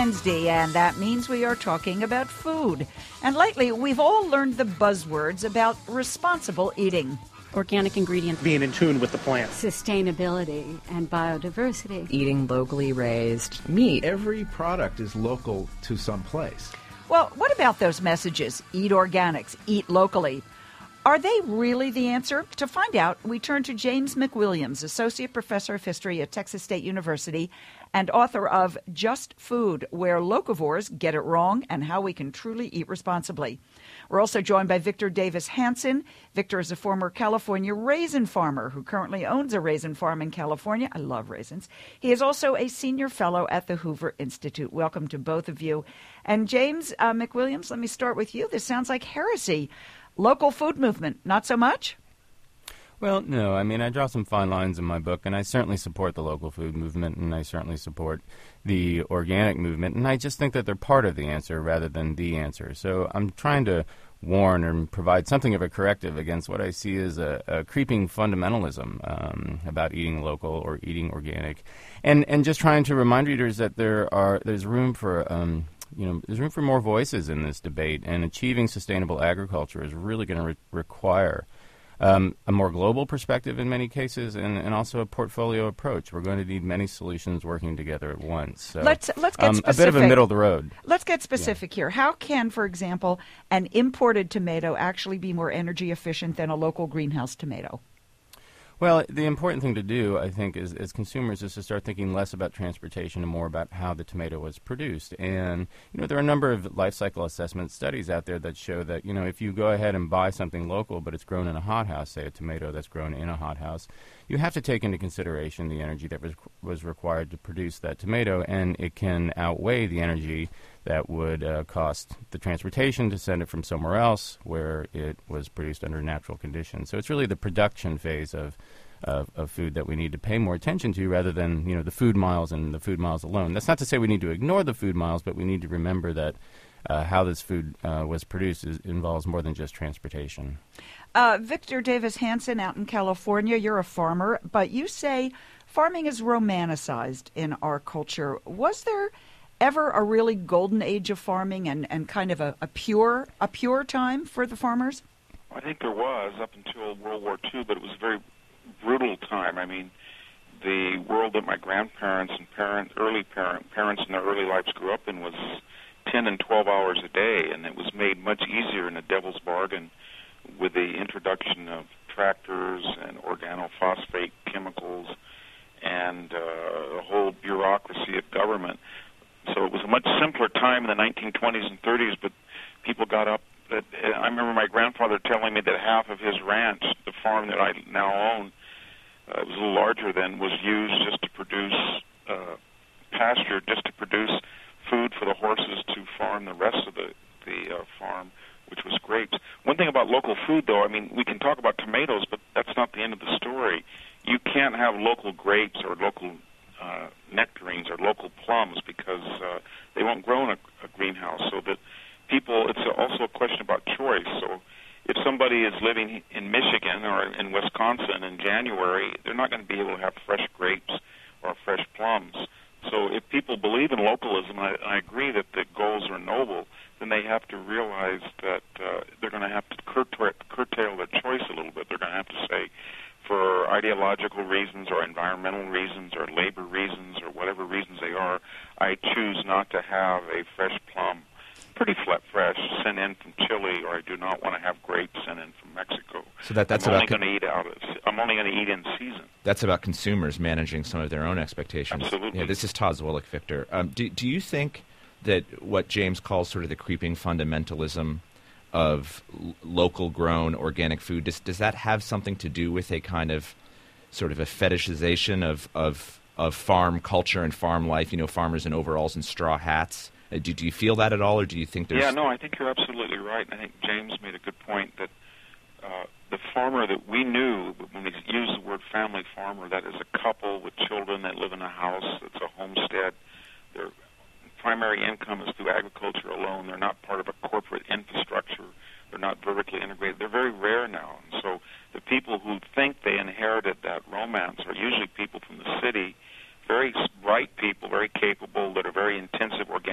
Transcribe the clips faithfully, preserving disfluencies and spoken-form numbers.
Wednesday, and that means we are talking about food. And lately, we've all learned the buzzwords about responsible eating. Organic ingredients. Being in tune with the plant. Sustainability and biodiversity. Eating locally raised meat. Every product is local to some place. Well, what about those messages? Eat organics, eat locally. Are they really the answer? To find out, we turn to James McWilliams, Associate Professor of History at Texas State University and author of Just Food, Where Locavores Get It Wrong and How We Can Truly Eat Responsibly. We're also joined by Victor Davis Hanson. Victor is a former California raisin farmer who currently owns a raisin farm in California. I love raisins. He is also a senior fellow at the Hoover Institute. Welcome to both of you. And James uh, McWilliams, let me start with you. This sounds like heresy. Local food movement, not so much? Well, no. I mean, I draw some fine lines in my book, and I certainly support the local food movement, and I certainly support the organic movement, and I just think that they're part of the answer rather than the answer. So I'm trying to warn and provide something of a corrective against what I see as a, a creeping fundamentalism um, about eating local or eating organic, and and just trying to remind readers that there are there's room for um, you know there's room for more voices in this debate, and achieving sustainable agriculture is really going to re- require Um, a more global perspective in many cases, and, and also a portfolio approach. We're going to need many solutions working together at once. So, let's let's get um, specific. A bit of a middle of the road. Let's get specific yeah. here. How can, for example, an imported tomato actually be more energy efficient than a local greenhouse tomato? Well, the important thing to do, I think, is, as consumers, is to start thinking less about transportation and more about how the tomato was produced. And, you know, there are a number of life cycle assessment studies out there that show that, you know, if you go ahead and buy something local, but it's grown in a hothouse, say a tomato that's grown in a hothouse, you have to take into consideration the energy that was, was required to produce that tomato, and it can outweigh the energy that would uh, cost the transportation to send it from somewhere else where it was produced under natural conditions. So it's really the production phase of, of of food that we need to pay more attention to rather than, you know, the food miles and the food miles alone. That's not to say we need to ignore the food miles, but we need to remember that uh, how this food uh, was produced is, involves more than just transportation. Uh, Victor Davis Hanson out in California, you're a farmer, but you say farming is romanticized in our culture. Was there ever a really golden age of farming and, and kind of a, a pure a pure time for the farmers? I think there was up until World War Two, but it was a very brutal time. I mean, the world that my grandparents and parent, early parent, parents in their early lives grew up in was ten and twelve hours a day, and it was made much easier in a devil's bargain with the introduction of tractors and organophosphate chemicals and uh, the whole bureaucracy of government. So it was a much simpler time in the nineteen twenties and thirties, but people got up. That uh, I remember my grandfather telling me that half of his ranch, the farm that I now own, uh, it was a little larger then, was used just to produce uh, pasture, just to produce food for the horses to farm the rest of the, the uh, farm, which was grapes. One thing about local food, though, I mean, we can talk about tomatoes, but that's not the end of the story. You can't have local grapes or local Uh, nectarines or local plums because uh, they won't grow in a, a greenhouse. So that people, it's also a question about choice. So if somebody is living in Michigan or in Wisconsin in January, they're not going to be able to have fresh grapes or fresh plums. So if people believe in localism, I, I agree that the goals are noble, then they have to realize that uh, they're going to have to curtail, curtail their choice a little bit. They're going to have to say, for ideological reasons or environmental reasons or labor reasons or whatever reasons they are, I choose not to have a fresh plum, pretty flat fresh, sent in from Chile, or I do not want to have grapes sent in from Mexico. So that, that's I'm about only going to eat out of. I'm only going to eat in season. That's about consumers managing some of their own expectations. Absolutely. Yeah, this is Todd Zwillich, Victor. Um, do, do you think that what James calls sort of the creeping fundamentalism of l- local grown organic food, does, does that have something to do with a kind of sort of a fetishization of, of, of farm culture and farm life, you know, farmers in overalls and straw hats? Uh, do, do you feel that at all, or do you think there's... Yeah, no, I think you're absolutely right. I think James made a good point that uh, the farmer that we knew, when we use the word family farmer, that is a couple with children that live in a house, it's a homestead, their primary income is through agriculture alone. They're not part of a corporate infrastructure. They're not vertically integrated. They're very rare now. And so the people who think they inherited that romance are usually people from the city, very bright people, very capable, that are very intensive organic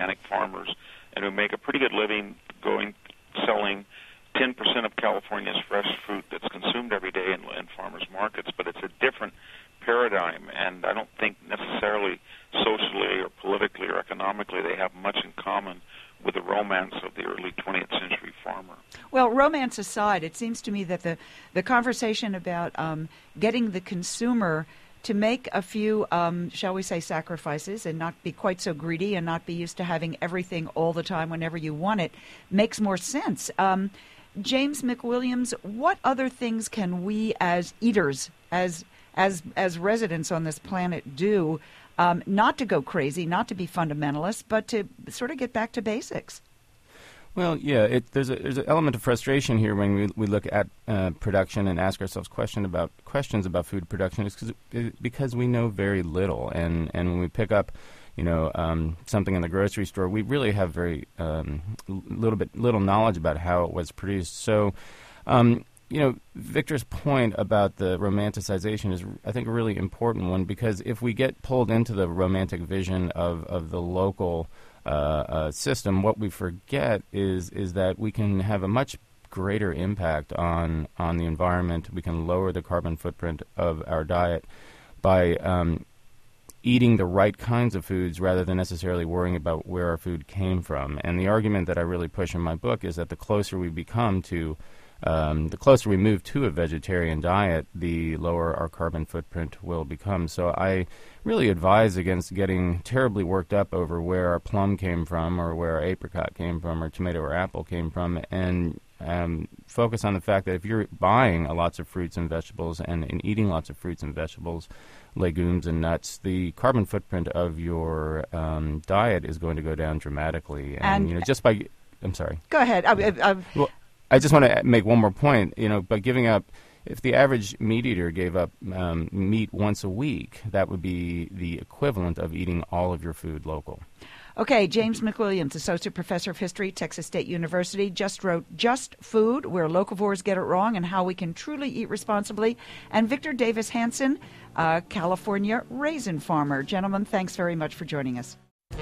organic farmers and who make a pretty good living going selling ten percent of California's fresh fruit that's consumed every day in, in farmers markets. But it's a different paradigm, and I don't think necessarily socially or politically or economically they have much in common with the romance of the early twentieth century farmer. Well, romance aside, it seems to me that the, the conversation about um, getting the consumer to make a few, um, shall we say, sacrifices and not be quite so greedy and not be used to having everything all the time whenever you want it makes more sense. Um, James McWilliams, what other things can we as eaters, as as as residents on this planet do, um, not to go crazy, not to be fundamentalists, but to sort of get back to basics? Well, yeah, it, there's a there's an element of frustration here when we we look at uh, production and ask ourselves question about questions about food production. It's cause, it, because we know very little, and, and when we pick up, you know, um, something in the grocery store, we really have very um, little bit little knowledge about how it was produced. So. Um, You know, Victor's point about the romanticization is, I think, a really important one, because if we get pulled into the romantic vision of, of the local uh, uh, system, what we forget is is that we can have a much greater impact on, on the environment. We can lower the carbon footprint of our diet by um, eating the right kinds of foods rather than necessarily worrying about where our food came from. And the argument that I really push in my book is that the closer we become to Um, the closer we move to a vegetarian diet, the lower our carbon footprint will become. So I really advise against getting terribly worked up over where our plum came from or where our apricot came from or tomato or apple came from, and um, focus on the fact that if you're buying uh, lots of fruits and vegetables and, and eating lots of fruits and vegetables, legumes and nuts, the carbon footprint of your um, diet is going to go down dramatically. And, And you know, just by... I'm sorry. Go ahead. I, I, I, well, I just want to make one more point. You know, by giving up, if the average meat eater gave up um, meat once a week, that would be the equivalent of eating all of your food local. Okay, James McWilliams, Associate Professor of History, Texas State University, just wrote Just Food, Where Locavores Get It Wrong and How We Can Truly Eat Responsibly. And Victor Davis Hanson, uh, California raisin farmer. Gentlemen, thanks very much for joining us.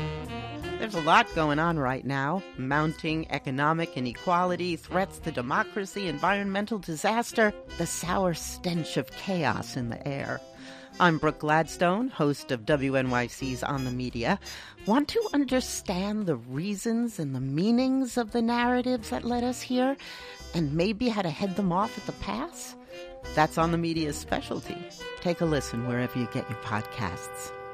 There's a lot going on right now. Mounting economic inequality, threats to democracy, environmental disaster, the sour stench of chaos in the air. I'm Brooke Gladstone, host of W N Y C's On the Media. Want to understand the reasons and the meanings of the narratives that led us here, and maybe how to head them off at the pass? That's On the Media's specialty. Take a listen wherever you get your podcasts.